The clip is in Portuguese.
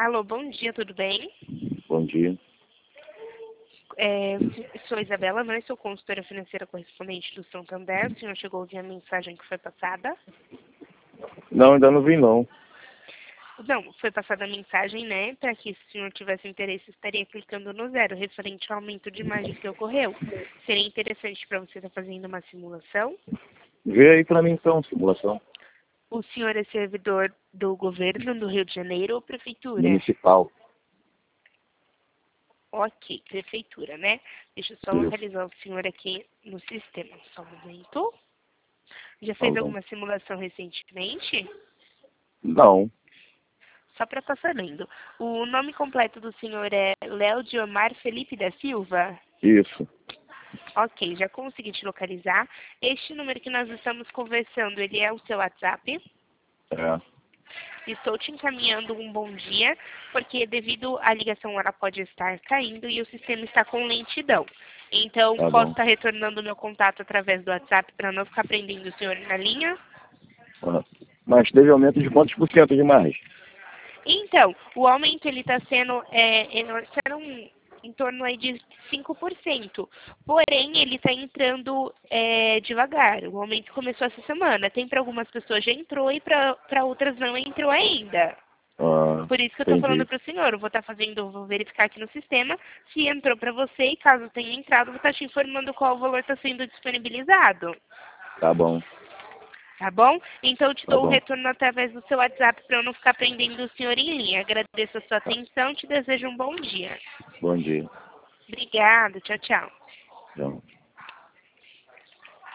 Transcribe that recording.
Alô, bom dia, tudo bem? Bom dia. Sou Isabela, não sou consultora financeira correspondente do Santander. O senhor chegou a ouvir a mensagem que foi passada? Não, ainda não vi não. Não, foi passada a mensagem, né? Para que se o senhor tivesse interesse, estaria clicando no 0, referente ao aumento de margem que ocorreu. Seria interessante para você estar fazendo uma simulação? Vê aí pra mim então, simulação O senhor é servidor do governo do Rio de Janeiro ou prefeitura? municipal. Ok, prefeitura, né? Deixa eu só Isso. localizar o senhor aqui no sistema. Só um momento. Já Tá fez bom. alguma simulação recentemente? Não, Só para estar sabendo. O nome completo do senhor é Léo Diomar Felipe da Silva? isso. Ok, já consegui te localizar. Este número que nós estamos conversando, ele é o seu WhatsApp? É, Estou te encaminhando um bom dia, porque devido à ligação ela pode estar caindo e o sistema está com lentidão. Então, tá posso bom. estar retornando o meu contato através do WhatsApp para não ficar prendendo o senhor na linha? Ah, mas teve aumento de quantos por cento de mais? Então, o aumento ele está sendo em torno aí de 5%. Porém, ele está entrando devagar. O aumento começou essa semana. Tem para algumas pessoas já entrou e para outras não entrou ainda. Ah, Por isso que eu estou falando entendi. para o senhor. Eu vou verificar aqui no sistema se entrou para você e caso tenha entrado, vou estar te informando qual o valor está sendo disponibilizado. Tá bom, Tá bom? Então eu te tá dou o bom. retorno através do seu WhatsApp para eu não ficar prendendo o senhor em linha. Agradeço a sua Tá. atenção, te desejo um bom dia. Bom dia. Obrigada, tchau, tchau. Tchau.